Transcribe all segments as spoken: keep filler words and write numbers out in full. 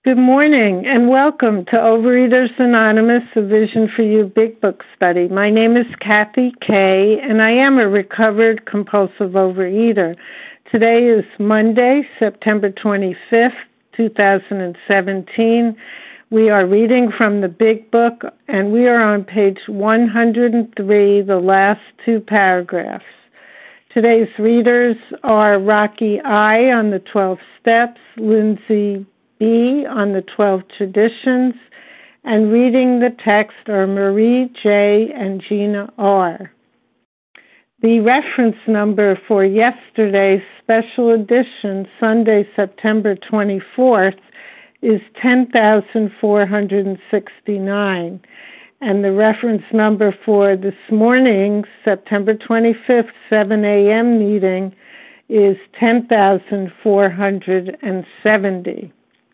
Good morning and welcome to Overeaters Anonymous, a Vision for You Big Book Study. My name is Kathy Kay, and I am a recovered compulsive overeater. Today is Monday, September twenty-fifth, two thousand seventeen. We are reading from the Big Book, and we are on page one hundred three, the last two paragraphs. Today's readers are Rocky I on the twelve Steps, Lindsay B on the twelve Traditions, and reading the text are Marie J. and Gina R. The reference number for yesterday's special edition, Sunday, September twenty-fourth, is ten thousand four hundred sixty-nine, and the reference number for this morning's September twenty-fifth, seven a.m. meeting is ten thousand four hundred seventy.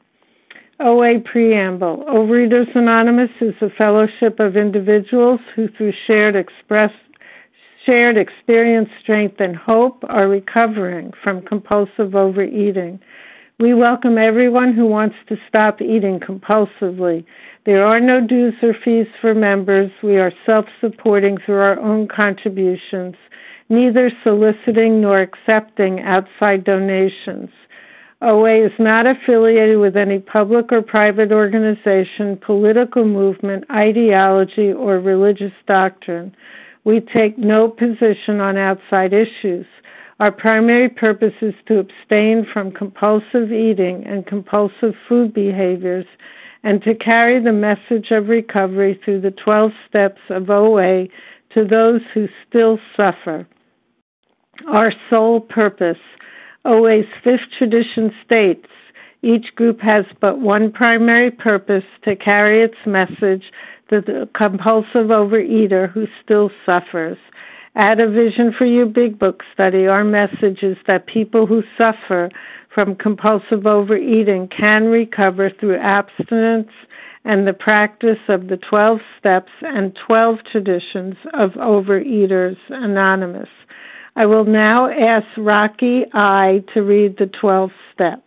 O A Preamble. Overeaters Anonymous is a fellowship of individuals who, through shared express, shared experience, strength, and hope, are recovering from compulsive overeating. We welcome everyone who wants to stop eating compulsively. There are no dues or fees for members. We are self-supporting through our own contributions, neither soliciting nor accepting outside donations. O A is not affiliated with any public or private organization, political movement, ideology, or religious doctrine. We take no position on outside issues. Our primary purpose is to abstain from compulsive eating and compulsive food behaviors and to carry the message of recovery through the twelve steps of O A to those who still suffer. Our sole purpose. O A's fifth tradition states, each group has but one primary purpose: to carry its message to the compulsive overeater who still suffers. At a Vision for You Big Book Study, our message is that people who suffer from compulsive overeating can recover through abstinence and the practice of the twelve steps and twelve traditions of Overeaters Anonymous. I will now ask Rocky I to read the twelve steps.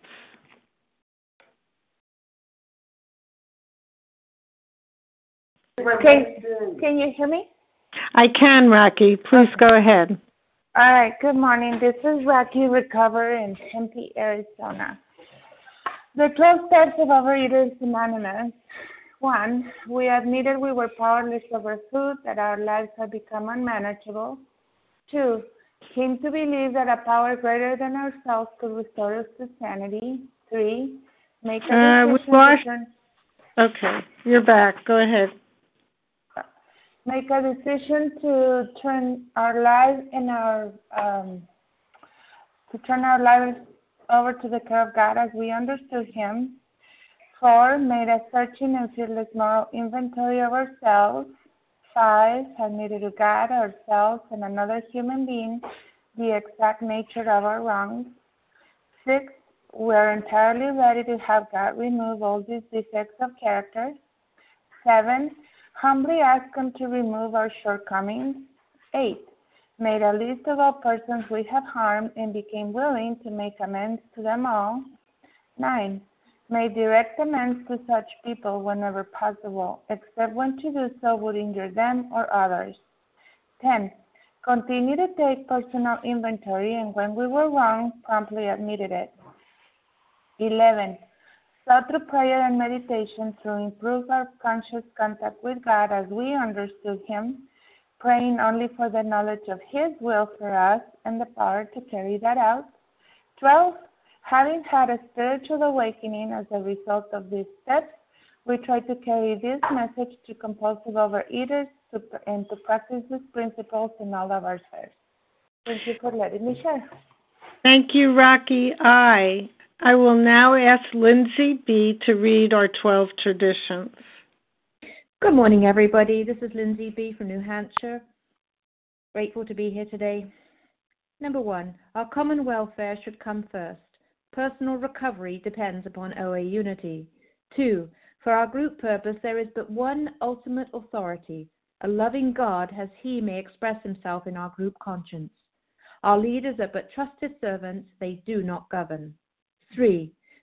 Can, can you hear me? I can, Rocky. Please go ahead. All right. Good morning. This is Rocky, recoverer in Tempe, Arizona. The twelve steps of Overeaters Anonymous. One, we admitted we were powerless over food, that our lives had become unmanageable. Two, came to believe that a power greater than ourselves could restore us to sanity. Three, make a uh, decision lost... to turn... Okay, you're back. Go ahead. Make a decision to turn our lives and our um, to turn our lives over to the care of God as we understood Him. Four, made a searching and fearless moral inventory of ourselves. Five, admitted to God, ourselves, and another human being the exact nature of our wrongs. Six, we are entirely ready to have God remove all these defects of character. Seven, humbly ask Him to remove our shortcomings. Eight, made a list of all persons we have harmed and became willing to make amends to them all. Nine, made direct amends to such people whenever possible, except when to do so would injure them or others. Ten, continue to take personal inventory, and when we were wrong, promptly admitted it. Eleven, sought through prayer and meditation to improve our conscious contact with God as we understood Him, praying only for the knowledge of His will for us and the power to carry that out. Twelve, having had a spiritual awakening as a result of these steps, we try to carry this message to compulsive overeaters to, and to practice these principles in all of our affairs. Thank you for letting me share. Thank you, Rocky I. I will now ask Lindsay B. to read our twelve traditions. Good morning, everybody. This is Lindsay B. from New Hampshire. Grateful to be here today. Number one, our common welfare should come first. Personal recovery depends upon O A unity. Two, for our group purpose, there is but one ultimate authority, a loving God, as He may express Himself in our group conscience. Our leaders are but trusted servants, they do not govern. Three,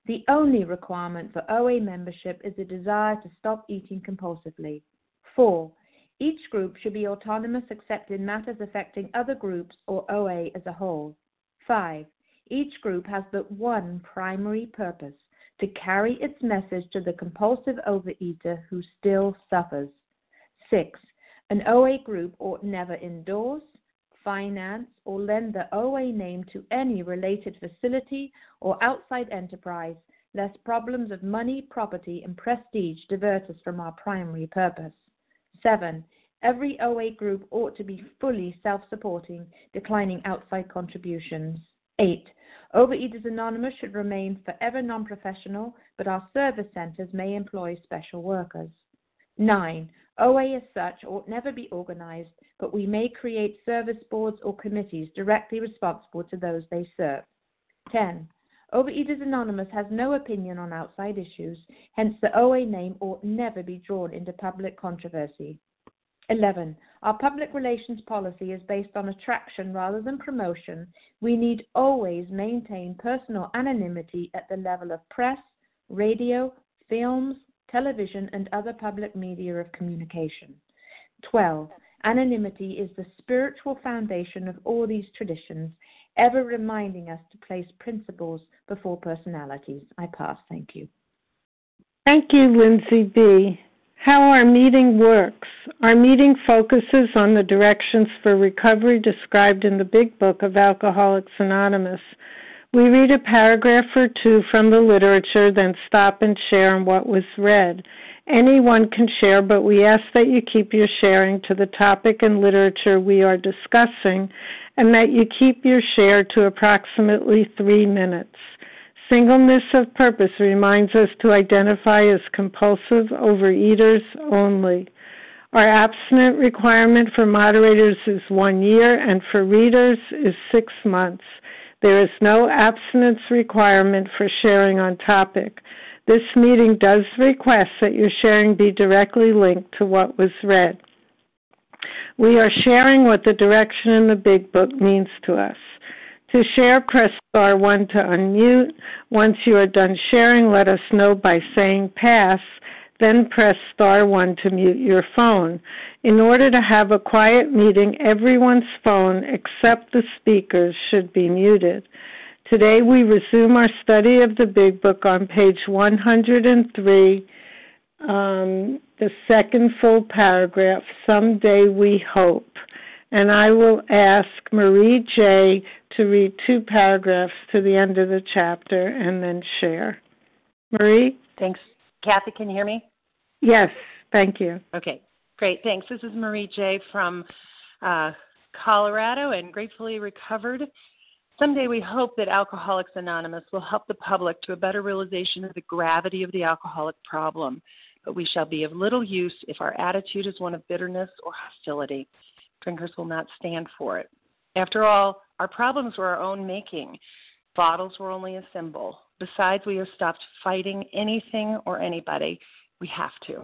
The only requirement for O A membership is a desire to stop eating compulsively. four. Each group should be autonomous except in matters affecting other groups or O A as a whole. five. Each group has but one primary purpose, to carry its message to the compulsive overeater who still suffers. six. An O A group ought never endorse, finance, or lend the O A name to any related facility or outside enterprise, lest problems of money, property, and prestige divert us from our primary purpose. seven. Every O A group ought to be fully self-supporting, declining outside contributions. eight. Overeaters Anonymous should remain forever non-professional, but our service centers may employ special workers. nine. O A as such ought never be organized, but we may create service boards or committees directly responsible to those they serve. ten. Overeaters Anonymous has no opinion on outside issues, hence the O A name ought never be drawn into public controversy. eleven. Our public relations policy is based on attraction rather than promotion. We need always maintain personal anonymity at the level of press, radio, films, television, and other public media of communication. twelve. Anonymity is the spiritual foundation of all these traditions, ever reminding us to place principles before personalities. I pass. Thank you. Thank you, Lindsay B. How our meeting works. Our meeting focuses on the directions for recovery described in the Big Book of Alcoholics Anonymous. We read a paragraph or two from the literature, then stop and share on what was read. Anyone can share, but we ask that you keep your sharing to the topic and literature we are discussing, and that you keep your share to approximately three minutes. Singleness of purpose reminds us to identify as compulsive overeaters only. Our abstinent requirement for moderators is one year, and for readers is six months. There is no abstinence requirement for sharing on topic. This meeting does request that your sharing be directly linked to what was read. We are sharing what the direction in the Big Book means to us. To share, press star one to unmute. Once you are done sharing, let us know by saying pass, then press star one to mute your phone. In order to have a quiet meeting, everyone's phone except the speaker's should be muted. Today we resume our study of the Big Book on page one hundred three, um, the second full paragraph, Someday We Hope. And I will ask Marie J. to read two paragraphs to the end of the chapter and then share. Marie? Thanks. Kathy, can you hear me? Yes, thank you. Okay, great, thanks. This is Marie J. from uh, Colorado and gratefully recovered. Someday we hope that Alcoholics Anonymous will help the public to a better realization of the gravity of the alcoholic problem, but we shall be of little use if our attitude is one of bitterness or hostility. Drinkers will not stand for it. After all, our problems were our own making. Bottles were only a symbol. Besides, we have stopped fighting anything or anybody. We have to.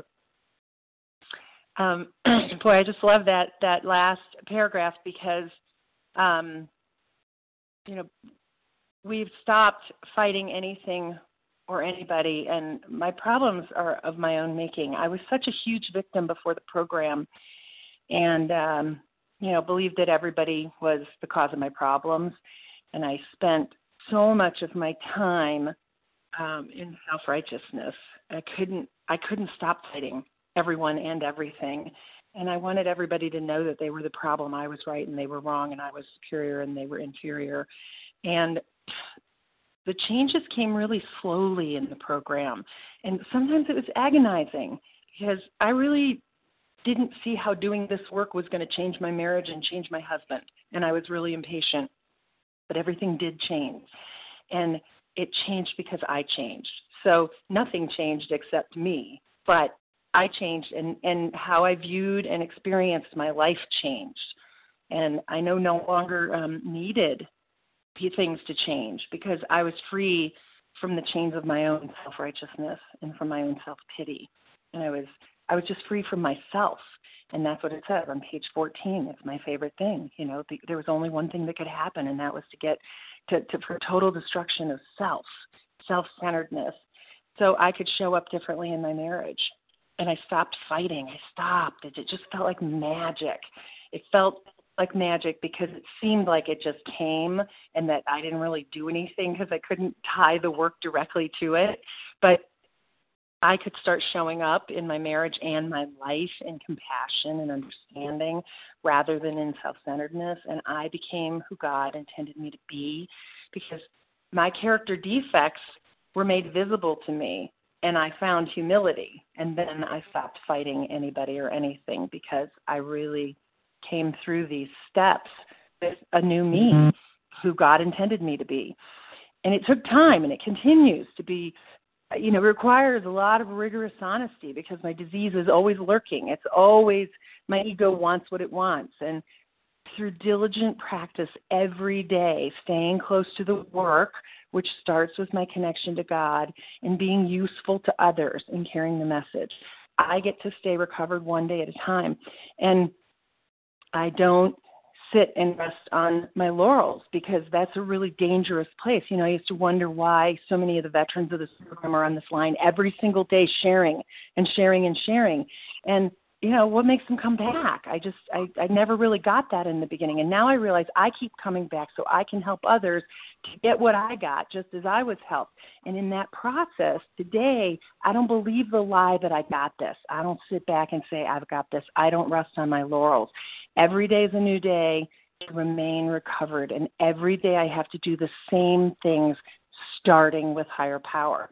Um, boy, I just love that that last paragraph because, um, you know, we've stopped fighting anything or anybody, and my problems are of my own making. I was such a huge victim before the program, and um, you know, believed that everybody was the cause of my problems. And I spent so much of my time um, in self-righteousness. I couldn't, I couldn't stop fighting everyone and everything. And I wanted everybody to know that they were the problem. I was right and they were wrong, and I was superior and they were inferior. And the changes came really slowly in the program. And sometimes it was agonizing because I really didn't see how doing this work was going to change my marriage and change my husband. And I was really impatient. But everything did change. And it changed because I changed. So nothing changed except me. But I changed, and, and how I viewed and experienced my life changed. And I no no longer um, needed things to change because I was free from the chains of my own self-righteousness and from my own self-pity. And I was I was just free from myself. And that's what it says on page fourteen. It's my favorite thing. You know, the, there was only one thing that could happen, and that was to get to, to for total destruction of self. self-centeredness so I could show up differently in my marriage. And I stopped fighting. I stopped. It, it just felt like magic. It felt like magic because it seemed like it just came and that I didn't really do anything because I couldn't tie the work directly to it. But I could start showing up in my marriage and my life in compassion and understanding rather than in self-centeredness. And I became who God intended me to be because my character defects were made visible to me. And I found humility, and then I stopped fighting anybody or anything because I really came through these steps with a new me, mm-hmm. who God intended me to be. And it took time, and it continues to be, you know, requires a lot of rigorous honesty because my disease is always lurking. It's always, my ego wants what it wants. And through diligent practice every day, staying close to the work, which starts with my connection to God and being useful to others and carrying the message, I get to stay recovered one day at a time. And I don't sit and rest on my laurels because that's a really dangerous place. You know, I used to wonder why so many of the veterans of this program are on this line every single day sharing and sharing and sharing. And you know, what makes them come back? I just, I, I never really got that in the beginning. And now I realize I keep coming back so I can help others to get what I got just as I was helped. And in that process, today, I don't believe the lie that I got this. I don't sit back and say, I've got this. I don't rest on my laurels. Every day is a new day to remain recovered. And every day I have to do the same things, starting with higher power.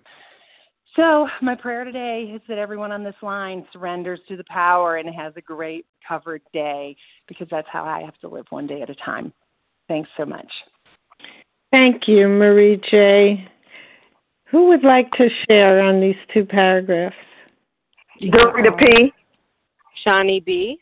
So my prayer today is that everyone on this line surrenders to the power and has a great covered day because that's how I have to live one day at a time. Thanks so much. Thank you, Marie J. Who would like to share on these two paragraphs? Dorita P. Shawnee B.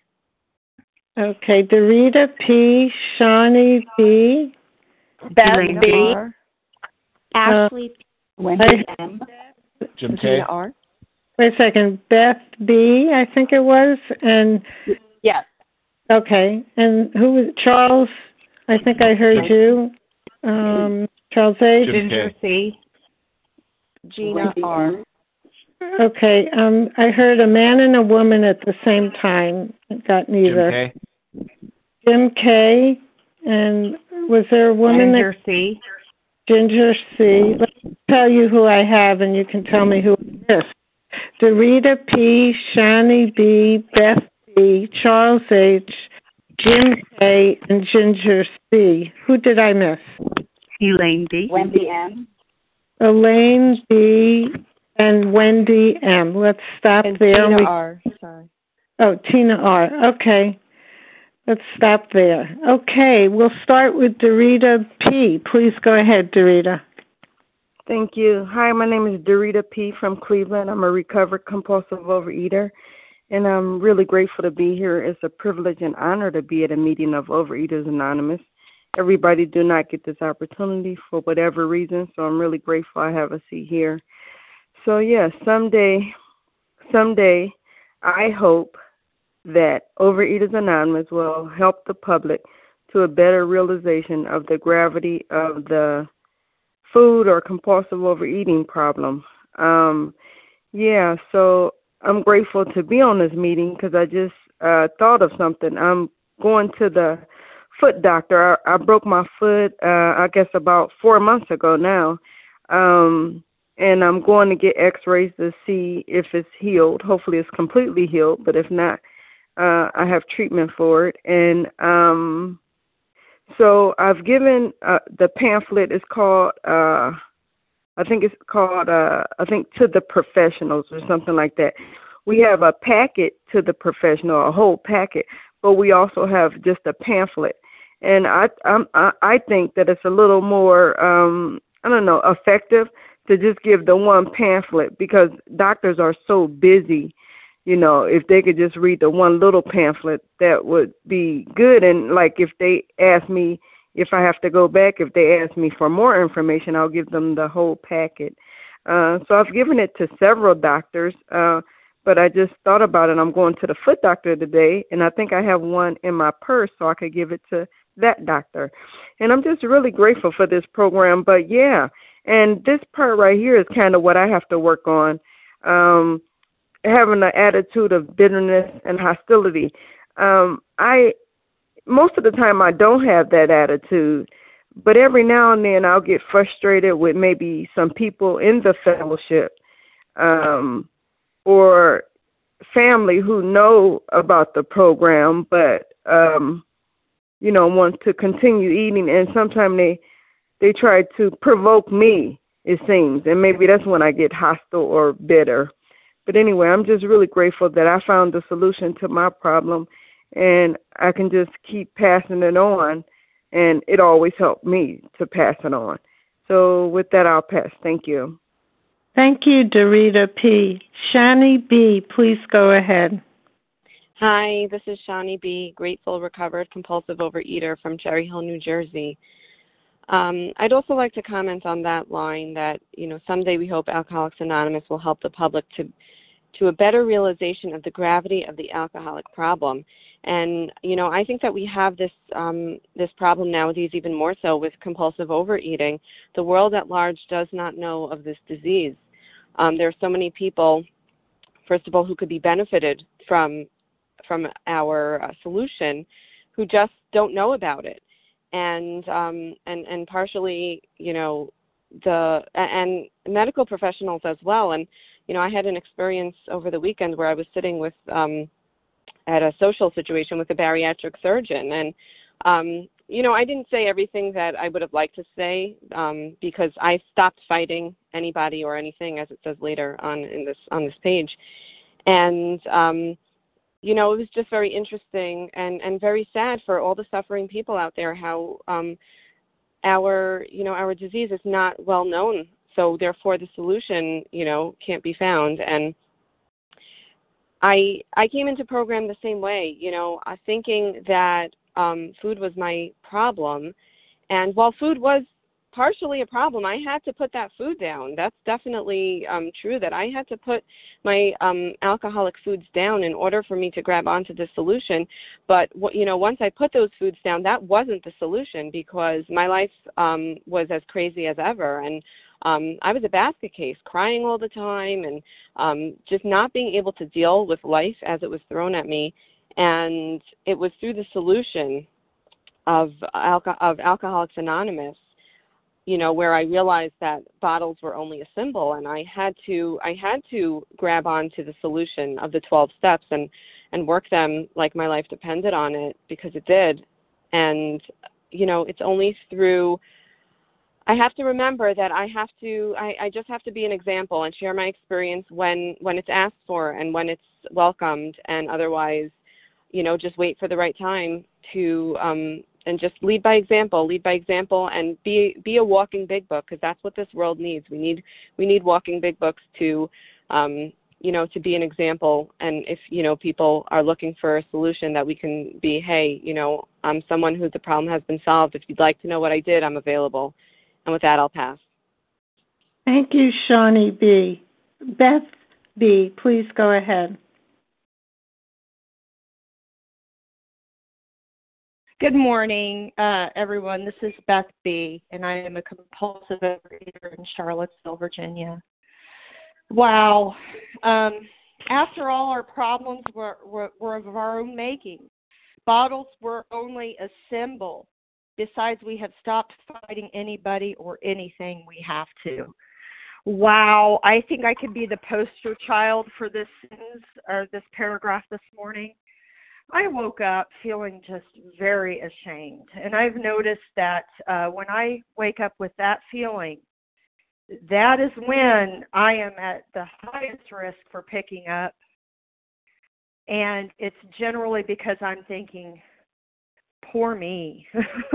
Okay, Dorita P., Shawnee B. Beth B. Ashley P. Wendy M. Jim K. R. Wait a second. Beth B., I think it was. And yes. Okay. And who was Charles? I think I heard you. Um, Charles A. Ginger C. Gina Wendy R. M. Okay. Um, I heard a man and a woman at the same time. Got neither. Jim K. Jim K. And was there a woman Ginger that? C. Ginger C. Let me tell you who I have, and you can tell me who it is. Dorita P., Shawnee B., Beth B., Charles H., Jim K., and Ginger C. Who did I miss? Elaine B. Wendy M. Elaine B. and Wendy M. Let's stop And there. Tina We, R. Sorry. Oh, Tina R. Okay. Let's stop there. Okay, we'll start with Dorita P. Please go ahead, Dorita. Thank you. Hi, my name is Dorita P. from Cleveland. I'm a recovered compulsive overeater, and I'm really grateful to be here. It's a privilege and honor to be at a meeting of Overeaters Anonymous. Everybody do not get this opportunity for whatever reason, so I'm really grateful I have a seat here. So, yeah, someday, someday, I hope that Overeaters Anonymous will help the public to a better realization of the gravity of the food or compulsive overeating problem. Um, yeah, so I'm grateful to be on this meeting because I just uh, thought of something. I'm going to the foot doctor. I, I broke my foot, uh, I guess, about four months ago now. Um, and I'm going to get x-rays to see if it's healed. Hopefully it's completely healed, but if not, Uh, I have treatment for it, and um, so I've given uh, the pamphlet is called uh, I think it's called uh, I think To the Professionals or something like that. We have a packet to the professional, a whole packet, but we also have just a pamphlet, and I I'm, I I think that it's a little more um, I don't know effective to just give the one pamphlet because doctors are so busy. You know, if they could just read the one little pamphlet, that would be good. And, like, if they ask me if I have to go back, if they ask me for more information, I'll give them the whole packet. Uh, so I've given it to several doctors, uh, but I just thought about it. I'm going to the foot doctor today, and I think I have one in my purse so I could give it to that doctor. And I'm just really grateful for this program. But, yeah, And this part right here is kind of what I have to work on, um, having an attitude of bitterness and hostility. Um, I most of the time I don't have that attitude, but every now and then I'll get frustrated with maybe some people in the fellowship um, or family who know about the program, but um, you know, want to continue eating, and sometimes they they try to provoke me, it seems, and maybe that's when I get hostile or bitter. But anyway, I'm just really grateful that I found the solution to my problem, and I can just keep passing it on, and it always helped me to pass it on. So with that, I'll pass. Thank you. Thank you, Dorita P. Shani B., please go ahead. Hi, this is Shani B., grateful, recovered, compulsive overeater from Cherry Hill, New Jersey. Um, I'd also like to comment on that line that, you know, someday we hope Alcoholics Anonymous will help the public to to a better realization of the gravity of the alcoholic problem. And, you know, I think that we have this um, this problem nowadays even more so with compulsive overeating. The world at large does not know of this disease. Um, there are so many people, first of all, who could be benefited from from our uh, solution, who just don't know about it. And um, and and partially, you know, the and medical professionals as well. And you know, I had an experience over the weekend where I was sitting with um, at a social situation with a bariatric surgeon, and um, you know, I didn't say everything that I would have liked to say um, because I stopped fighting anybody or anything, as it says later on in this on this page, and um, you know, it was just very interesting and, and very sad for all the suffering people out there, how um, our, you know, our disease is not well known. So therefore the solution, you know, can't be found. And I I came into program the same way, you know, uh, thinking that um, food was my problem. And while food was partially a problem, I had to put that food down. That's definitely um, true, that I had to put my um, alcoholic foods down in order for me to grab onto the solution. But, you know, once I put those foods down, that wasn't the solution, because my life um, was as crazy as ever. And um, I was a basket case, crying all the time and um, just not being able to deal with life as it was thrown at me. And it was through the solution of, alco- of Alcoholics Anonymous, you know, where I realized that bottles were only a symbol, and I had to I had to grab onto the solution of the twelve steps and, and work them like my life depended on it, because it did. And, you know, it's only through, I have to remember that I have to, I, I just have to be an example and share my experience when, when it's asked for and when it's welcomed, and otherwise, you know, just wait for the right time to, um, and just lead by example, lead by example, and be be a walking big book, because that's what this world needs. We need we need walking big books to, um, you know, to be an example. And if, you know, people are looking for a solution, that we can be, hey, you know, I'm someone who the problem has been solved. If you'd like to know what I did, I'm available. And with that, I'll pass. Thank you, Shawnee B. Beth B., please go ahead. Good morning, uh, everyone. This is Beth B., and I am a compulsive overeater in Charlottesville, Virginia. Wow. Um, after all, our problems were, were, were of our own making. Bottles were only a symbol. Besides, we have stopped fighting anybody or anything we have to. Wow. I think I could be the poster child for this sentence, or this paragraph this morning. I woke up feeling just very ashamed, and I've noticed that uh, when I wake up with that feeling, that is when I am at the highest risk for picking up, and it's generally because I'm thinking, poor me,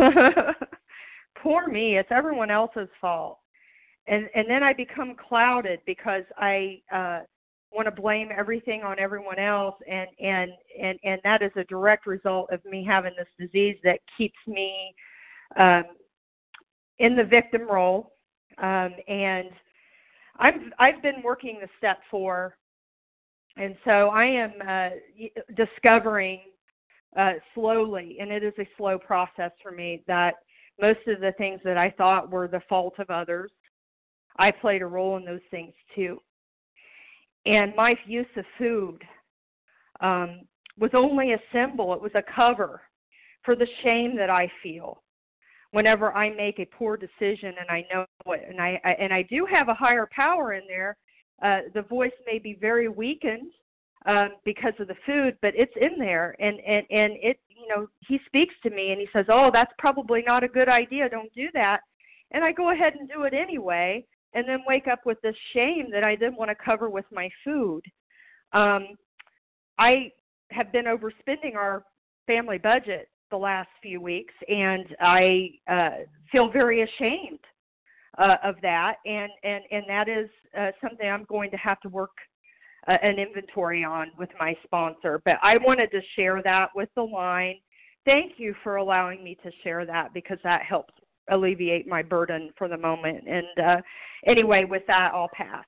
poor me, it's everyone else's fault, and and then I become clouded because I uh, want to blame everything on everyone else, and, and, and, and that is a direct result of me having this disease that keeps me um, in the victim role. Um, and I've, I've been working the step four, and so I am uh, discovering uh, slowly, and it is a slow process for me, that most of the things that I thought were the fault of others I played a role in those things too. And my use of food um, was only a symbol. It was a cover for the shame that I feel whenever I make a poor decision and I know it. And I, I and I do have a higher power in there. Uh, the voice may be very weakened um, because of the food, but it's in there. And, and, and it, you know, he speaks to me and he says, oh, that's probably not a good idea. Don't do that. And I go ahead and do it anyway, and then wake up with this shame that I then want to cover with my food. Um, I have been overspending our family budget the last few weeks, and I uh, feel very ashamed uh, of that, and, and, and that is uh, something I'm going to have to work uh, an inventory on with my sponsor. But I wanted to share that with the line. Thank you for allowing me to share that, because that helps alleviate my burden for the moment. And uh, anyway, with that, I'll pass.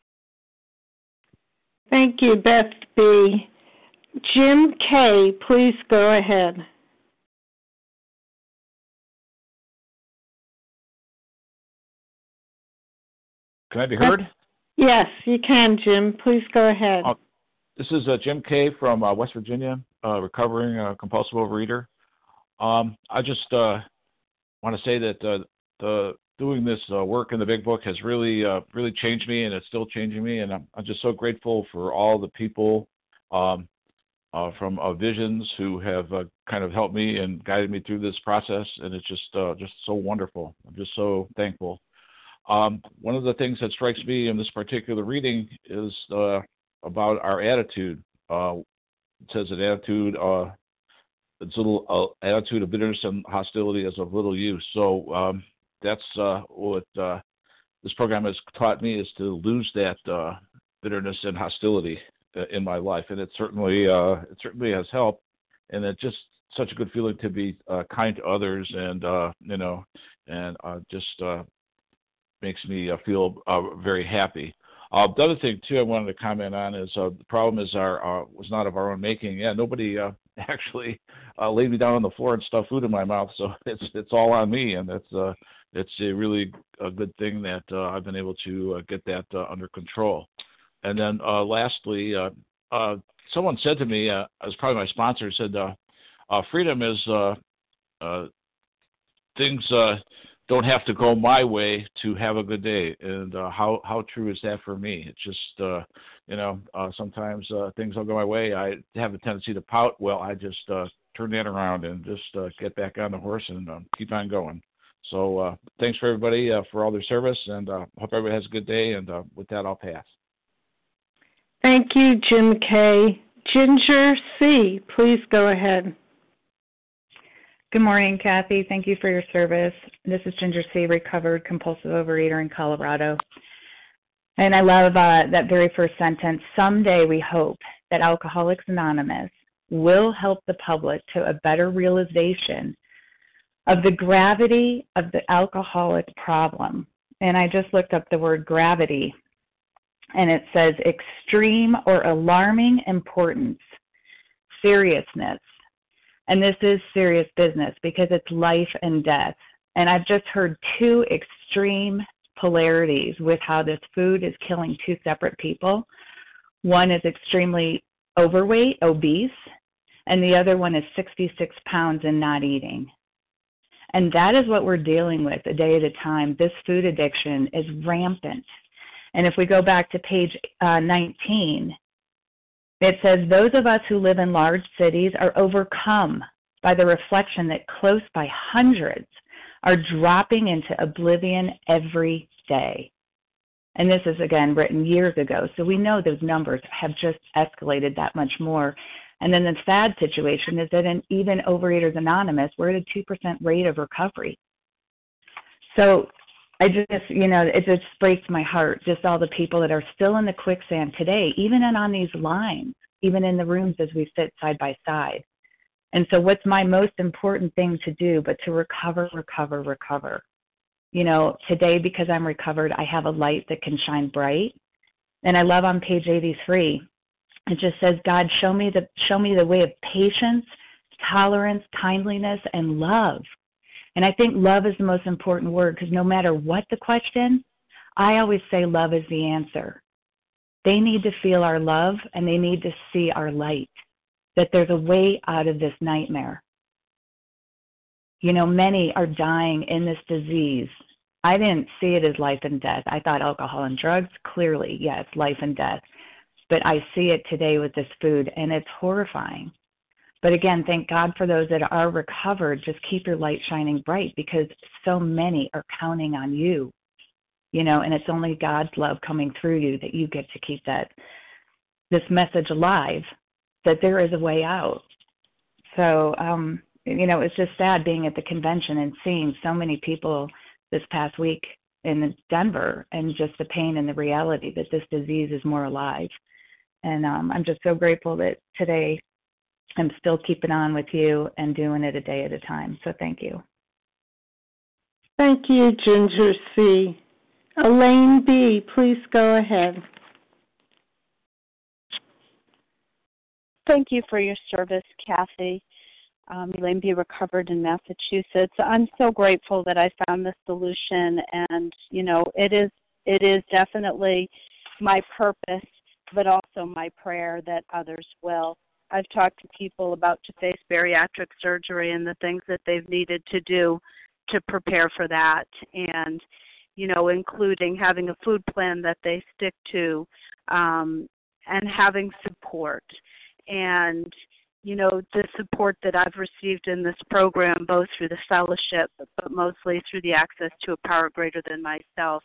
Thank you, Beth B. Jim K., please go ahead. Can I be heard? Yes, you can, Jim. Please go ahead. Uh, this is uh, Jim K. from uh, West Virginia, uh, recovering uh, compulsive overeater. Um, I just uh, want to say that uh, the doing this uh, work in the Big Book has really, uh, really changed me, and it's still changing me. And I'm, I'm just so grateful for all the people um, uh, from uh, Visions who have uh, kind of helped me and guided me through this process. And it's just, uh, just so wonderful. I'm just so thankful. Um, one of the things that strikes me in this particular reading is uh, about our attitude. Uh, it says an attitude, uh, it's a little uh, attitude of bitterness and hostility is of little use. So um, that's uh, what uh, this program has taught me, is to lose that uh, bitterness and hostility uh, in my life, and it certainly uh, it certainly has helped. And it's just such a good feeling to be uh, kind to others, and uh, you know, and uh, just uh, makes me uh, feel uh, very happy. Uh, the other thing too I wanted to comment on is uh, the problem is our uh, was not of our own making. Yeah, nobody uh, actually uh, laid me down on the floor and stuffed food in my mouth, so it's it's all on me, and that's uh, it's a really a good thing that uh, I've been able to uh, get that uh, under control. And then uh, lastly, uh, uh, someone said to me, uh, it was probably my sponsor, said uh, uh, freedom is uh, uh, things. Uh, don't have to go my way to have a good day. And uh, how, how true is that for me? It's just, uh, you know, uh, sometimes uh, things don't go my way. I have a tendency to pout. Well, I just uh, turn that around and just uh, get back on the horse and uh, keep on going. So uh, thanks for everybody uh, for all their service, and uh, hope everybody has a good day. And uh, with that, I'll pass. Thank you, Jim K. Ginger C., please go ahead. Good morning, Kathy. Thank you for your service. This is Ginger C., recovered compulsive overeater in Colorado. And I love uh, that very first sentence. Someday we hope that Alcoholics Anonymous will help the public to a better realization of the gravity of the alcoholic problem. And I just looked up the word gravity, and it says extreme or alarming importance, seriousness. And this is serious business because it's life and death. And I've just heard two extreme polarities with how this food is killing two separate people. One is extremely overweight, obese, and the other one is sixty-six pounds and not eating. And that is what we're dealing with a day at a time. This food addiction is rampant. And if we go back to page uh, nineteen, it says, those of us who live in large cities are overcome by the reflection that close by hundreds are dropping into oblivion every day. And this is, again, written years ago. So we know those numbers have just escalated that much more. And then the sad situation is that in even Overeaters Anonymous, we're at a two percent rate of recovery. So I just, you know, it just breaks my heart, just all the people that are still in the quicksand today, even in on these lines, even in the rooms as we sit side by side. And so what's my most important thing to do but to recover, recover, recover? You know, today, because I'm recovered, I have a light that can shine bright. And I love on page eighty-three, it just says, God, show me the show me the way of patience, tolerance, kindliness, and love. And I think love is the most important word, because no matter what the question, I always say love is the answer. They need to feel our love, and they need to see our light, that there's a way out of this nightmare. You know, many are dying in this disease. I didn't see it as life and death. I thought alcohol and drugs, clearly, yes, life and death. But I see it today with this food, and it's horrifying. But again, thank God for those that are recovered. Just keep your light shining bright, because so many are counting on you, you know, and it's only God's love coming through you that you get to keep that, this message alive, that there is a way out. So, um, you know, it's just sad being at the convention and seeing so many people this past week in Denver, and just the pain and the reality that this disease is more alive. And um, I'm just so grateful that today I'm still keeping on with you and doing it a day at a time. So thank you. Thank you, Ginger C. Elaine B., please go ahead. Thank you for your service, Kathy. Um, Elaine B., recovered in Massachusetts. I'm so grateful that I found the solution, and you know, it is it is definitely my purpose, but also my prayer that others will. I've talked to people about to face bariatric surgery and the things that they've needed to do to prepare for that, and you know, including having a food plan that they stick to, um, and having support. And you know, the support that I've received in this program, both through the fellowship, but mostly through the access to a power greater than myself,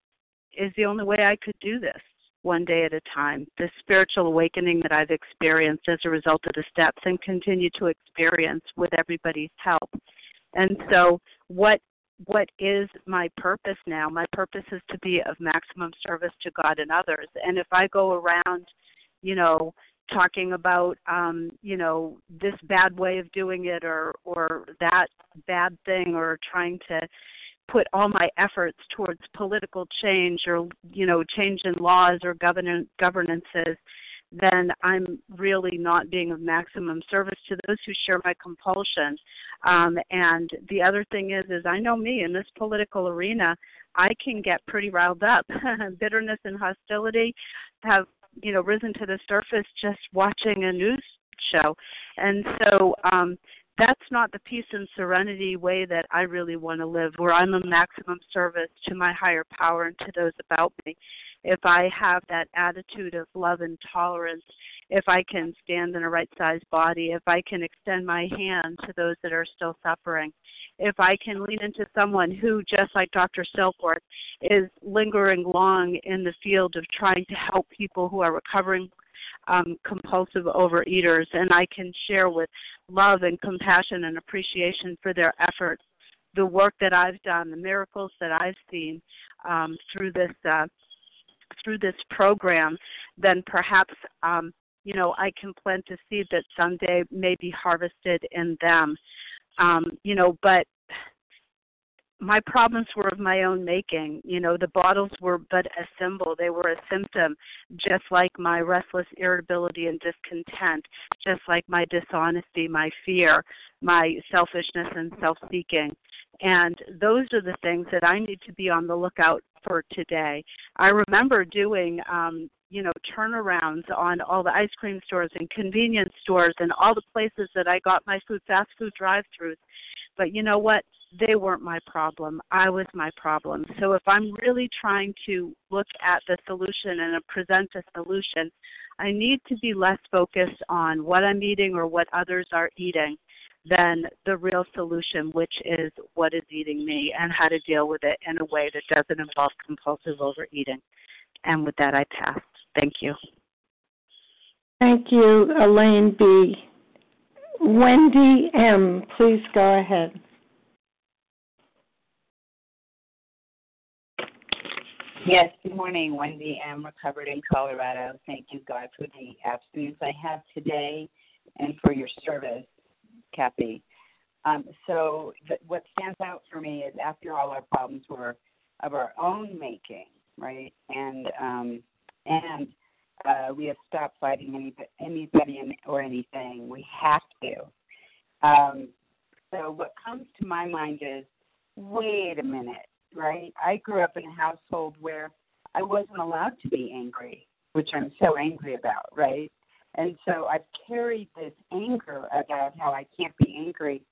is the only way I could do this, one day at a time. The spiritual awakening that I've experienced as a result of the steps and continue to experience with everybody's help. And so what what is my purpose now? My purpose is to be of maximum service to God and others. And if I go around, you know, talking about, um, you know, this bad way of doing it, or or that bad thing, or trying to put all my efforts towards political change, or, you know, change in laws or govern- governances, then I'm really not being of maximum service to those who share my compulsion. Um, and the other thing is, is I know me in this political arena, I can get pretty riled up. Bitterness and hostility have, you know, risen to the surface just watching a news show. And so um, that's not the peace and serenity way that I really want to live, where I'm a maximum service to my higher power and to those about me. If I have that attitude of love and tolerance, if I can stand in a right-sized body, if I can extend my hand to those that are still suffering, if I can lean into someone who, just like Doctor Silkworth, is lingering long in the field of trying to help people who are recovering um, compulsive overeaters, and I can share with love and compassion and appreciation for their efforts, the work that I've done, the miracles that I've seen um, through this uh, through this program, then perhaps um, you know, I can plant a seed that someday may be harvested in them. Um, you know, but my problems were of my own making. You know, the bottles were but a symbol. They were a symptom, just like my restless irritability and discontent, just like my dishonesty, my fear, my selfishness and self-seeking. And those are the things that I need to be on the lookout for today. I remember doing, um, you know, turnarounds on all the ice cream stores and convenience stores and all the places that I got my food, fast food drive-thrus. But you know what? They weren't my problem. I was my problem. So if I'm really trying to look at the solution and present a solution, I need to be less focused on what I'm eating or what others are eating than the real solution, which is what is eating me and how to deal with it in a way that doesn't involve compulsive overeating. And with that, I pass. Thank you. Thank you, Elaine B. Wendy M., please go ahead. Yes, good morning. Wendy M., recovered in Colorado. Thank you, God, for the abstinence I have today and for your service, Kathy. Um, so th- what stands out for me is, after all, our problems were of our own making, right? And um, and uh, we have stopped fighting any, anybody or anything. We have to. Um, so what comes to my mind is, wait a minute. right? I grew up in a household where I wasn't allowed to be angry, which I'm so angry about, right? And so I've carried this anger about how I can't be angry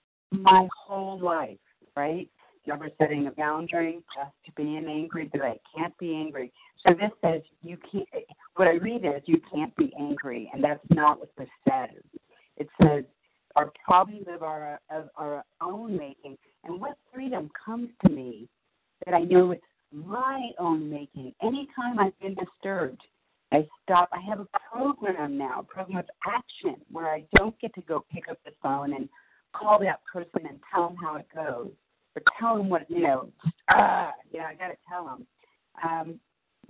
my whole life, right? Never setting a boundary, just being angry, that I can't be angry. So this says you can't, what I read is you can't be angry, and that's not what this says. It says our problems of our, of our own making, and what freedom comes to me that I know it's my own making. Anytime I've been disturbed, I stop. I have a program now, a program of action, where I don't get to go pick up the phone and call that person and tell them how it goes, or tell them what, you know, ah, yeah, I got to tell them. Um,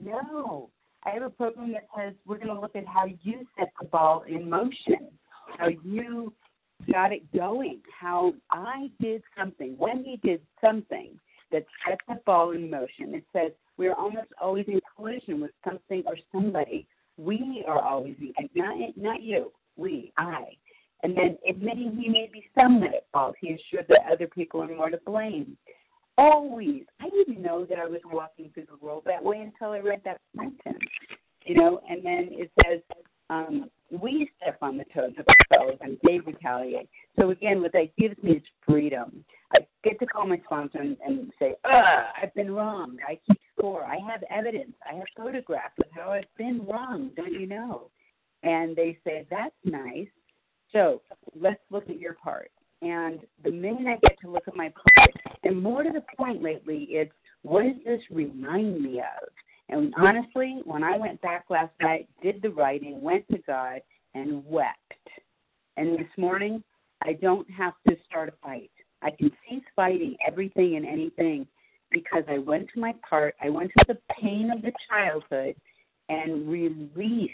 no, I have a program that says we're going to look at how you set the ball in motion, how you got it going, how I did something, Wendy did something that set the ball in motion. It says we're almost always in collision with something or somebody. We are always, not not you, we, I. And then admitting he may be somewhat at fault, he is sure that other people are more to blame. Always. I didn't know that I was walking through the world that way until I read that sentence, you know, and then it says, um, we step on the toes of ourselves and they retaliate. So again, what that gives me is freedom. I get to call my sponsor and, and say, ah, I've been wrong. I keep score. I have evidence. I have photographs of how I've been wrong, don't you know? And they say, that's nice. So let's look at your part. And the minute I get to look at my part, and more to the point lately, it's what does this remind me of? And honestly, when I went back last night, did the writing, went to God, and wept. And this morning, I don't have to start a fight. I can cease fighting everything and anything because I went to my part, I went to the pain of the childhood and released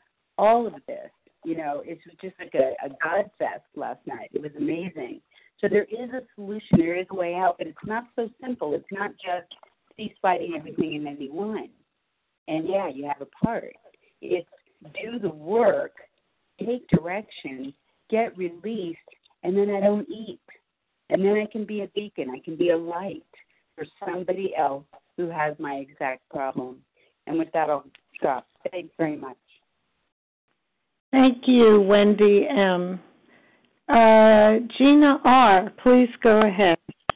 all of this. You know, it was just like a, a God fest last night. It was amazing. So there is a solution. There is a way out, but it's not so simple. It's not just cease fighting everything and anyone. And, yeah, you have a part. It's do the work, take direction, get released, and then I don't eat. And then I can be a beacon. I can be a light for somebody else who has my exact problem. And with that, I'll stop. Thanks very much. Thank you, Wendy M. Uh, Gina R., please go ahead.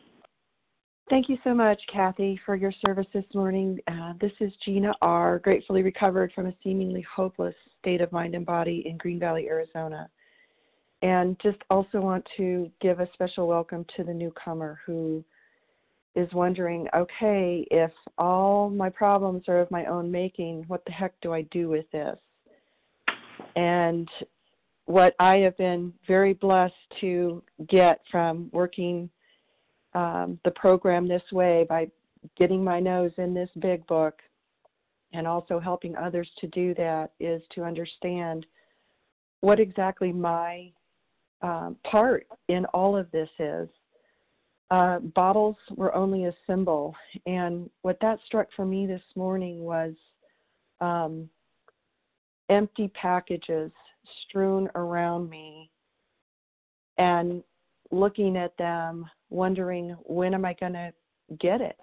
Thank you so much, Kathy, for your service this morning. Uh, this is Gina R., gratefully recovered from a seemingly hopeless state of mind and body in Green Valley, Arizona. And just also want to give a special welcome to the newcomer who is wondering, okay, if all my problems are of my own making, what the heck do I do with this? And what I have been very blessed to get from working um, the program this way by getting my nose in this big book and also helping others to do that is to understand what exactly my um, part in all of this is. Uh, bottles were only a symbol, and what that struck for me this morning was um, empty packages strewn around me and looking at them, wondering, when am I going to get it?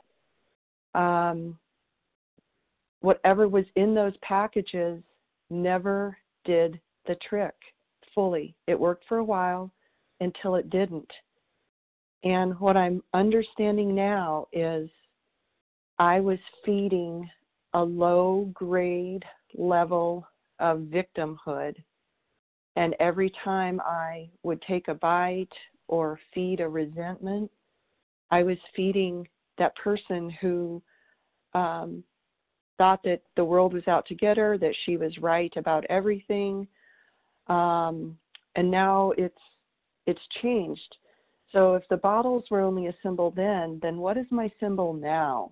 Um, whatever was in those packages never did the trick fully. It worked for a while until it didn't. And what I'm understanding now is I was feeding a low-grade level of victimhood. And every time I would take a bite or feed a resentment, I was feeding that person who um, thought that the world was out to get her, that she was right about everything. Um, and now it's it's changed. So if the bottles were only a symbol then, then what is my symbol now?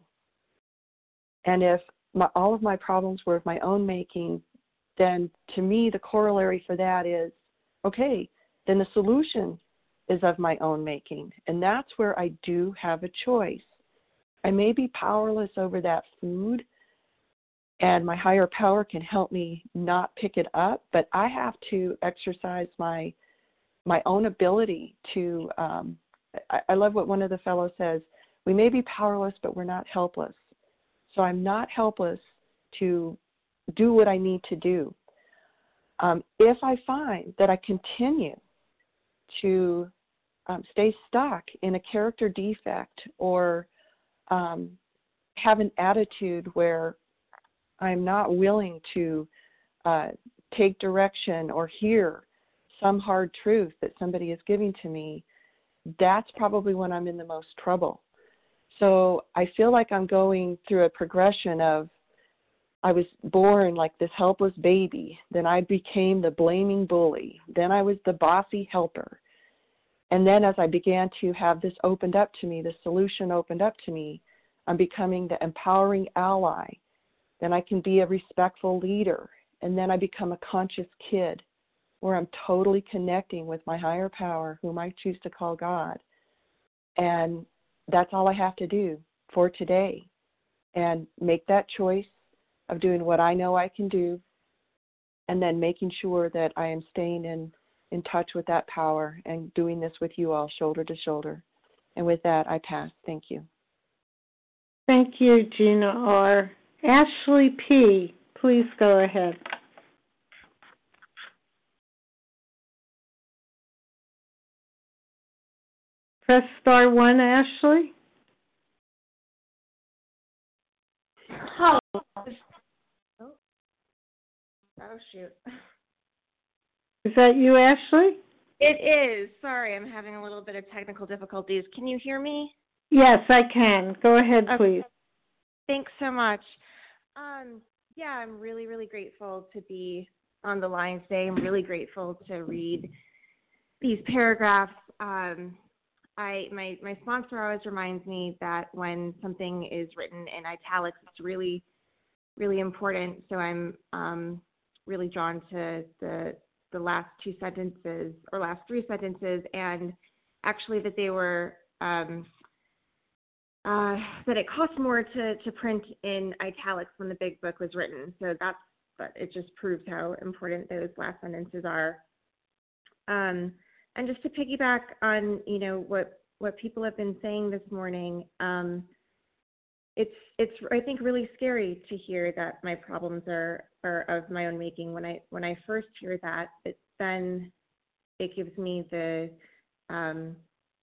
And if my, all of my problems were of my own making, then to me the corollary for that is, okay, then the solution is of my own making. And that's where I do have a choice. I may be powerless over that food, and my higher power can help me not pick it up, but I have to exercise my my own ability to, um, I, I love what one of the fellows says, We may be powerless, but we're not helpless. So I'm not helpless to do what I need to do. Um, if I find that I continue to um, stay stuck in a character defect or um, have an attitude where I'm not willing to uh, take direction or hear some hard truth that somebody is giving to me, that's probably when I'm in the most trouble. So I feel like I'm going through a progression of, I was born like this helpless baby, then I became the blaming bully, then I was the bossy helper. And then as I began to have this opened up to me, the solution opened up to me, I'm becoming the empowering ally. Then I can be a respectful leader. And then I become a conscious kid where I'm totally connecting with my higher power, whom I choose to call God. And that's all I have to do for today. And make that choice of doing what I know I can do, and then making sure that I am staying in, in touch with that power and doing this with you all shoulder to shoulder. And with that, I pass. Thank you. Thank you, Gina R. Ashley P., please go ahead. Press star one, Ashley. Hello. Oh, oh shoot. Is that you, Ashley? It is. Sorry, I'm having a little bit of technical difficulties. Can you hear me? Yes, I can. Go ahead, Okay. please. Thanks so much. Um, yeah, I'm really, really grateful to be on the line today. I'm really grateful to read these paragraphs. Um, I my my sponsor always reminds me that when something is written in italics, it's really, really important. So I'm um, really drawn to the the last two sentences or last three sentences, and actually that they were um, uh, that it cost more to to print in italics when the big book was written. So that's but it just proves how important those last sentences are. Um, and just to piggyback on, you know, what, what people have been saying this morning, um, it's, it's, I think, really scary to hear that my problems are, are of my own making. When I, when I first hear that, it, then it gives me the, um,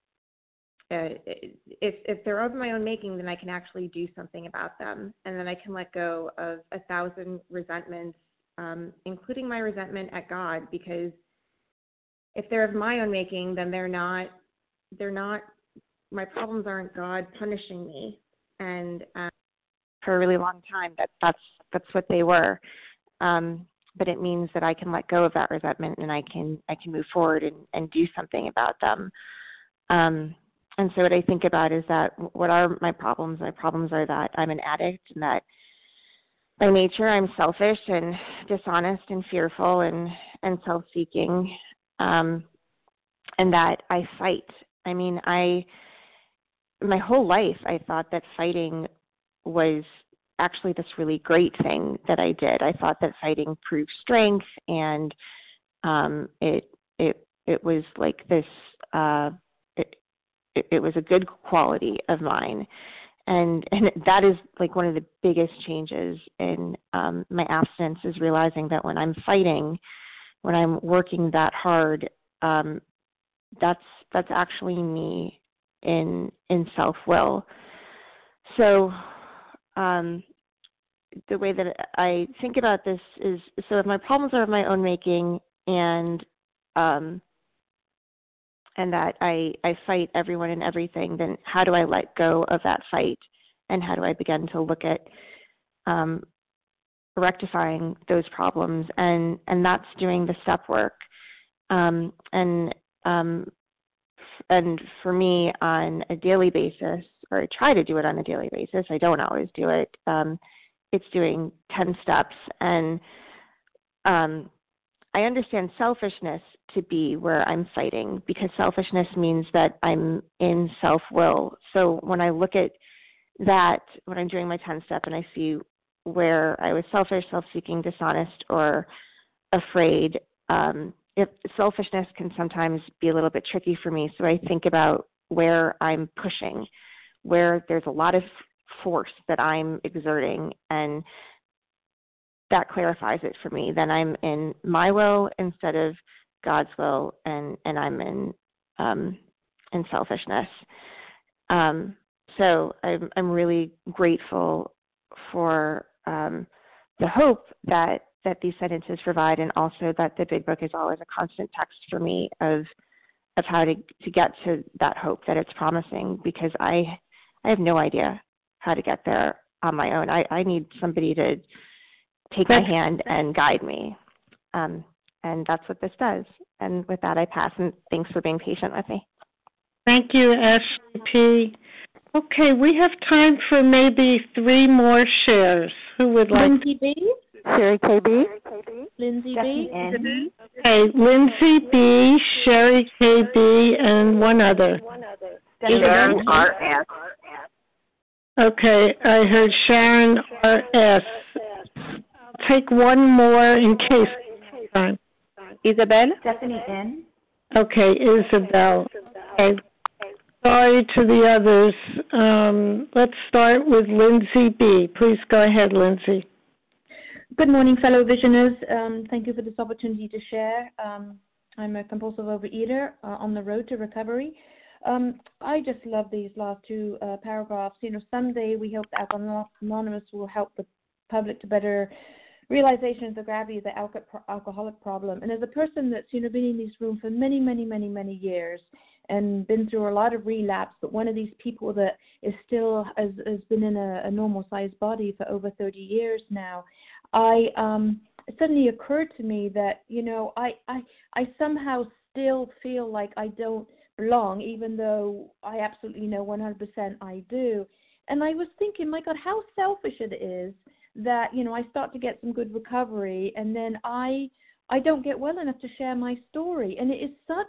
uh, if, if they're of my own making, then I can actually do something about them. And then I can let go of a thousand resentments, um, including my resentment at God, because if they're of my own making, then they're not, they're not, my problems aren't God punishing me. And um, for a really long time, that, that's, that's what they were. Um, but it means that I can let go of that resentment and I can, I can move forward and, and do something about them. Um, and so what I think about is that what are my problems? My problems are that I'm an addict and that by nature I'm selfish and dishonest and fearful and, and self-seeking. Um, and that I fight. I mean, I, my whole life, I thought that fighting was actually this really great thing that I did. I thought that fighting proved strength, and um, it, it, it was like this, uh, it, it, it was a good quality of mine. And, and that is like one of the biggest changes in um, my abstinence, is realizing that when I'm fighting, when I'm working that hard, um, that's that's actually me in in self-will. So um, the way that I think about this is, so if my problems are of my own making, and um, and that I, I fight everyone and everything, then how do I let go of that fight, and how do I begin to look at um, rectifying those problems? And and that's doing the step work. Um, and um, and for me, on a daily basis, or I try to do it on a daily basis, I don't always do it, um, it's doing ten steps. And um, I understand selfishness to be where I'm fighting, because selfishness means that I'm in self-will. So when I look at that, when I'm doing my ten step and I see where I was selfish, self-seeking, dishonest, or afraid, um, if selfishness can sometimes be a little bit tricky for me. So I think about where I'm pushing, where there's a lot of force that I'm exerting, and that clarifies it for me. Then I'm in my will instead of God's will, and, and I'm in um, in selfishness. Um, so I'm, I'm really grateful for um, the hope that, that these sentences provide, and also that the Big Book is always a constant text for me of of how to, to get to that hope that it's promising, because I I have no idea how to get there on my own. I, I need somebody to take my hand and guide me. Um, and that's what this does. And with that, I pass, and thanks for being patient with me. Thank you, Ashley P. Okay, we have time for maybe three more shares. Who would like Lindsay B? Sherry K B. Lindsay B? N. Okay, Lindsay B., Sherry K B., and one other. Sharon R S. Okay, I heard Sharon R S. I'll take one more in case time. Isabel? Stephanie N. Okay, Isabel. Okay. Sorry to the others. Um, let's start with Lindsay B. Please go ahead, Lindsay. Good morning, fellow visioners. Um, thank you for this opportunity to share. Um, I'm a compulsive overeater uh, on the road to recovery. Um, I just love these last two uh, paragraphs. You know, someday we hope that Anonymous will help the public to better realization of the gravity of the alcoholic problem. And as a person that's, you know, been in this room for many, many, many, many years and been through a lot of relapse, but one of these people that is still has, has been in a, a normal-sized body for over thirty years now, I um, it suddenly occurred to me that, you know, I, I, I somehow still feel like I don't belong, even though I absolutely know one hundred percent I do. And I was thinking, my God, how selfish it is that, you know, I start to get some good recovery, and then I I don't get well enough to share my story. And it is such,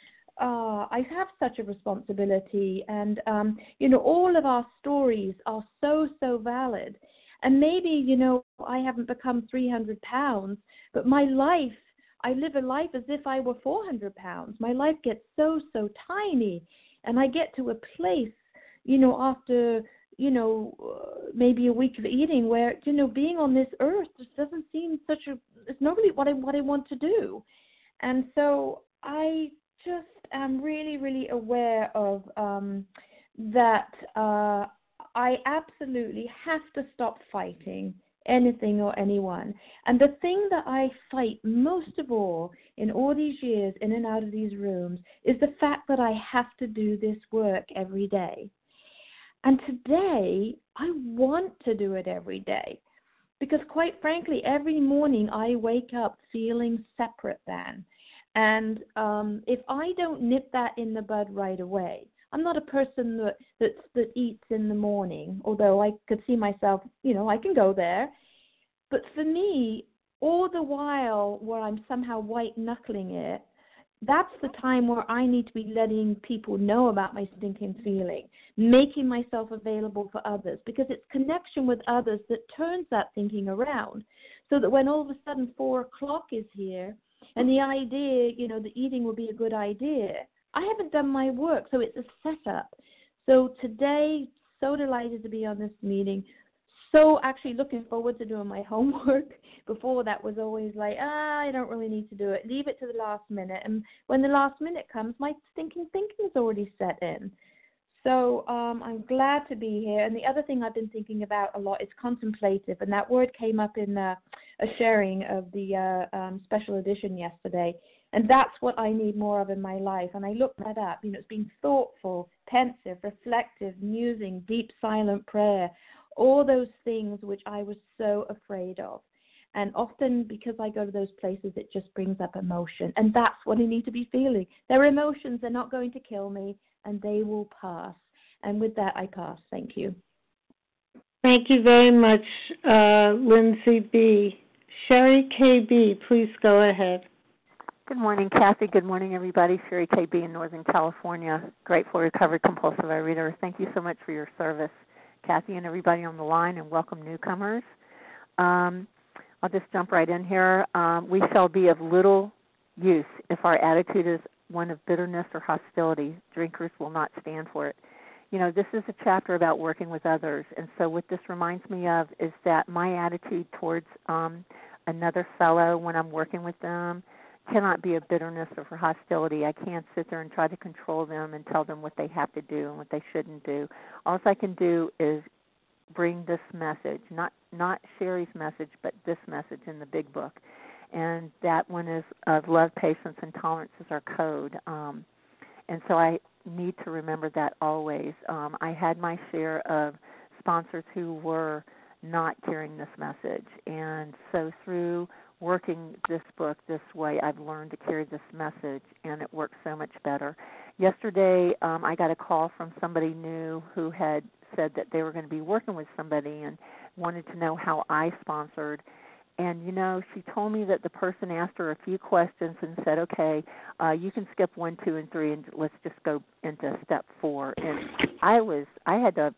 uh, I have such a responsibility. And, um, you know, all of our stories are so, so valid. And maybe, you know, I haven't become three hundred pounds, but my life, I live a life as if I were four hundred pounds. My life gets so, so tiny. And I get to a place, you know, after, you know, uh, maybe a week of eating where, you know, being on this earth just doesn't seem such a, it's not really what I, what I want to do. And so I just am really, really aware of um, that uh, I absolutely have to stop fighting anything or anyone. And the thing that I fight most of all in all these years in and out of these rooms is the fact that I have to do this work every day. And today, I want to do it every day because, quite frankly, every morning I wake up feeling separate then. And um, if I don't nip that in the bud right away, I'm not a person that, that, that eats in the morning, although I could see myself, you know, I can go there. But for me, all the while where I'm somehow white-knuckling it, that's the time where I need to be letting people know about my stinking feeling, making myself available for others, because it's connection with others that turns that thinking around, so that when all of a sudden four o'clock is here and the idea, you know, the eating will be a good idea, I haven't done my work, so it's a setup. So today, so delighted to be on this meeting. So actually looking forward to doing my homework. Before that was always like, ah, I don't really need to do it. Leave it to the last minute. And when the last minute comes, my stinking thinking is already set in. So um, I'm glad to be here. And the other thing I've been thinking about a lot is contemplative. And that word came up in uh, a sharing of the uh, um, special edition yesterday. And that's what I need more of in my life. And I looked that up. You know, it's being thoughtful, pensive, reflective, musing, deep, silent prayer. All those things which I was so afraid of. And often because I go to those places, it just brings up emotion. And that's what I need to be feeling. Their emotions are not going to kill me, and they will pass. And with that, I pass. Thank you. Thank you very much, uh, Lindsay B. Sherry K B, please go ahead. Good morning, Kathy. Good morning, everybody. Sherry K B in Northern California. Grateful, recovered, compulsive overeater. Thank you so much for your service, Kathy, and everybody on the line, and welcome newcomers. Um, I'll just jump right in here. Um, we shall be of little use if our attitude is one of bitterness or hostility. Drinkers will not stand for it. you know, this is a chapter about working with others. And so what this reminds me of is that my attitude towards um, another fellow when I'm working with them cannot be a bitterness or for hostility. I can't sit there and try to control them and tell them what they have to do and what they shouldn't do. All I can do is bring this message, not not Sherry's message, but this message in the big book. And that one is of love, patience, and tolerance is our code. Um, and so I need to remember that always. Um, I had my share of sponsors who were not carrying this message. And so through working this book this way, I've learned to carry this message, and it works so much better. Yesterday, um, I got a call from somebody new who had said that they were going to be working with somebody and wanted to know how I sponsored. And, you know, she told me that the person asked her a few questions and said, okay, uh, you can skip one, two, and three, and let's just go into step four. And I was, I had to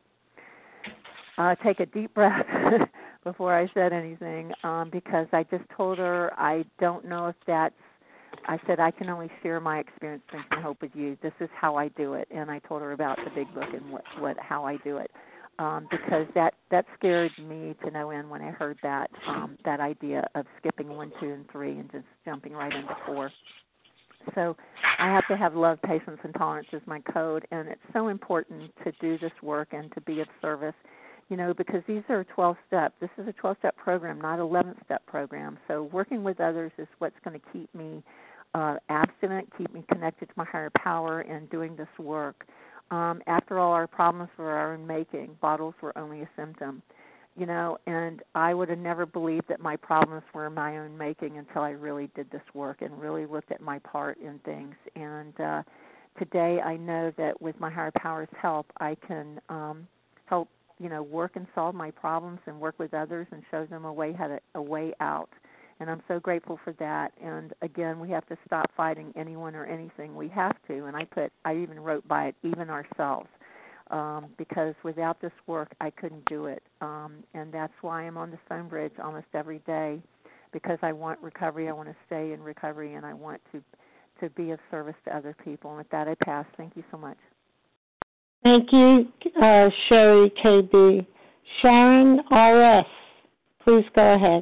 uh, take a deep breath before I said anything um, because I just told her I don't know if that's, I said I can only share my experience, strength, and hope with you. This is how I do it. And I told her about the big book and what, what how I do it. Um, because that, that scared me to no end when I heard that um, that idea of skipping one, two, and three and just jumping right into four. So I have to have love, patience, and tolerance as my code, and it's so important to do this work and to be of service, you know, because these are twelve-step. This is a twelve-step program, not eleven-step program. So working with others is what's going to keep me uh, abstinent, keep me connected to my higher power, and doing this work. Um, after all, our problems were our own making. Bottles were only a symptom, you know, and I would have never believed that my problems were my own making until I really did this work and really looked at my part in things. And uh, today I know that with my higher power's help, I can um, help, you know, work and solve my problems and work with others and show them a way how to, a way out. And I'm so grateful for that. And again, we have to stop fighting anyone or anything. We have to. And I put, I even wrote by it, even ourselves, um, because without this work, I couldn't do it. Um, and that's why I'm on the Stone Bridge almost every day, because I want recovery. I want to stay in recovery, and I want to to be of service to other people. And with that, I pass. Thank you so much. Thank you, uh, Sherry K B. Sharon R S, please go ahead.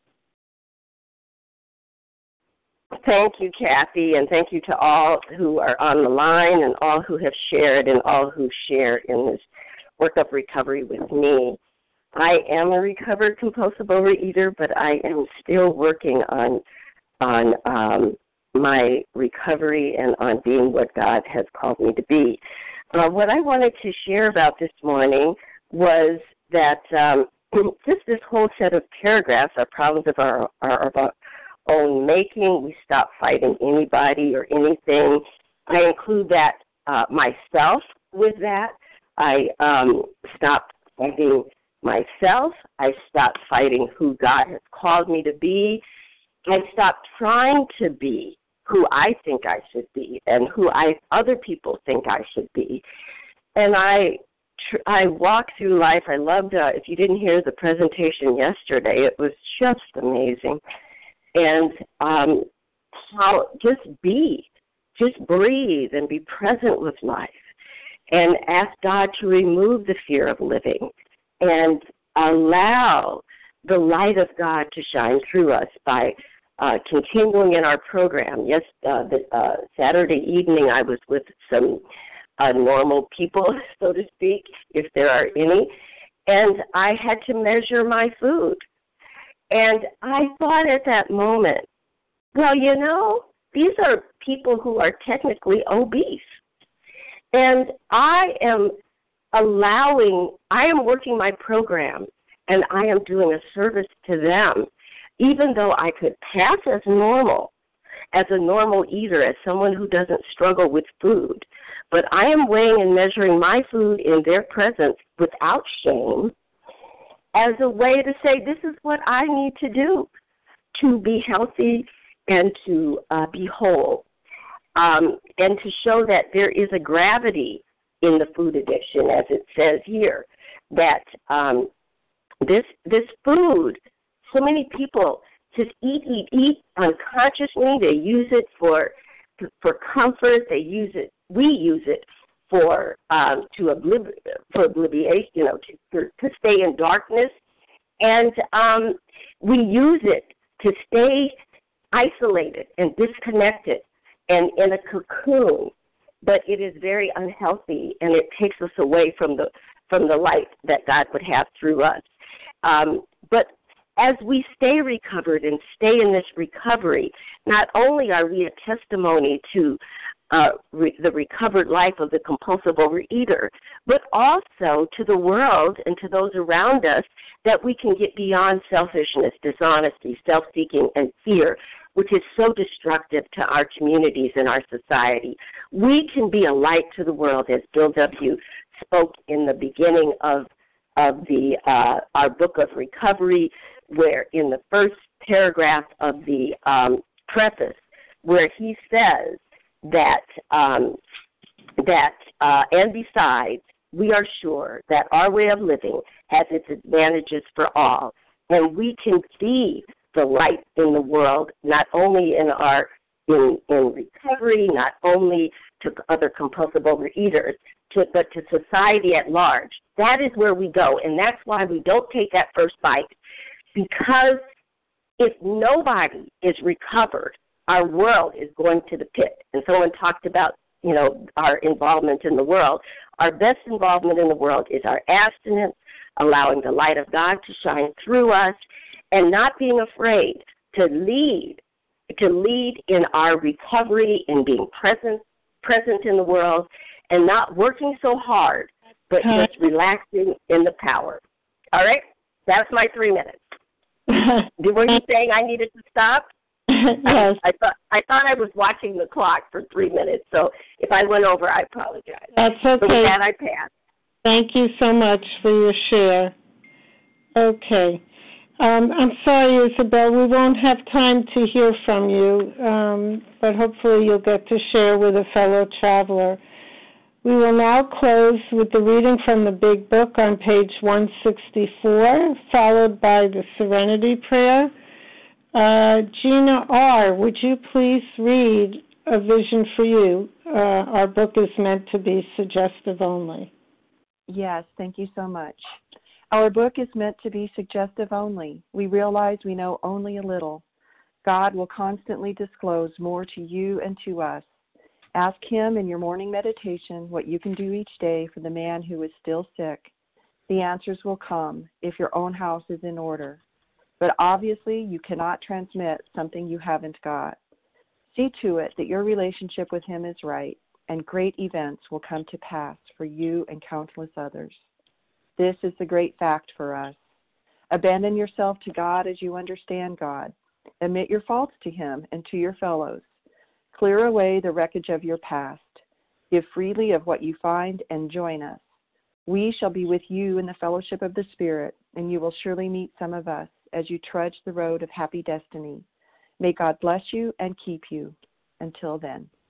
Thank you, Kathy, and thank you to all who are on the line and all who have shared and all who share in this work of recovery with me. I am a recovered compulsive overeater, but I am still working on on um, my recovery and on being what God has called me to be. Uh, what I wanted to share about this morning was that um, just this whole set of paragraphs, our problems of our, our, of our own making, we stop fighting anybody or anything. I include that uh, myself with that. I um, stopped fighting myself. I stopped fighting who God has called me to be. I stopped trying to be who I think I should be and who I other people think I should be. And I tr- I walk through life. I loved, uh, if you didn't hear the presentation yesterday, it was just amazing. And um, how just be, just breathe and be present with life and ask God to remove the fear of living and allow the light of God to shine through us by uh, continuing in our program. Yes, uh, the, uh, Saturday evening I was with some uh, normal people, so to speak, if there are any, and I had to measure my food. And I thought at that moment, well, you know, these are people who are technically obese. And I am allowing, I am working my program, and I am doing a service to them, even though I could pass as normal, as a normal eater, as someone who doesn't struggle with food. But I am weighing and measuring my food in their presence without shame, as a way to say, this is what I need to do to be healthy and to uh, be whole, um, and to show that there is a gravity in the food addiction, as it says here, that um, this this food, so many people just eat, eat, eat unconsciously. They use it for for comfort. They use it. We use it for um, to oblib- for obliviation, you know, to, for, to stay in darkness, and um, we use it to stay isolated and disconnected and in a cocoon. But it is very unhealthy, and it takes us away from the from the light that God would have through us. Um, but as we stay recovered and stay in this recovery, not only are we a testimony to uh, re- the recovered life of the compulsive overeater, but also to the world and to those around us that we can get beyond selfishness, dishonesty, self-seeking, and fear, which is so destructive to our communities and our society. We can be a light to the world, as Bill W. spoke in the beginning of of the uh, our book of recovery, where in the first paragraph of the um, preface, where he says that um, that uh, and besides, we are sure that our way of living has its advantages for all, and we can be the light in the world, not only in our in in recovery, not only to other compulsive overeaters, to, but to society at large. That is where we go, and that's why we don't take that first bite, because if nobody is recovered, our world is going to the pit. And someone talked about, you know, our involvement in the world. Our best involvement in the world is our abstinence, allowing the light of God to shine through us, and not being afraid to lead, to lead in our recovery and being present, present in the world, and not working so hard, but just relaxing in the power. All right? That's my three minutes. Were you saying I needed to stop? Yes. I thought I thought I was watching the clock for three minutes, so if I went over, I apologize. That's okay. So with that, I pass. Thank you so much for your share. Okay. Um, I'm sorry, Isabel, we won't have time to hear from you, um, but hopefully you'll get to share with a fellow traveler. We will now close with the reading from the Big Book on page one sixty-four, followed by the Serenity Prayer. Uh, Gina R., would you please read A Vision for You? Uh, our book is meant to be suggestive only. Yes, thank you so much. Our book is meant to be suggestive only. We realize we know only a little. God will constantly disclose more to you and to us. Ask Him in your morning meditation what you can do each day for the man who is still sick. The answers will come if your own house is in order. But obviously, you cannot transmit something you haven't got. See to it that your relationship with Him is right, and great events will come to pass for you and countless others. This is the great fact for us. Abandon yourself to God as you understand God. Admit your faults to Him and to your fellows. Clear away the wreckage of your past. Give freely of what you find and join us. We shall be with you in the fellowship of the Spirit, and you will surely meet some of us as you trudge the road of happy destiny. May God bless you and keep you. Until then.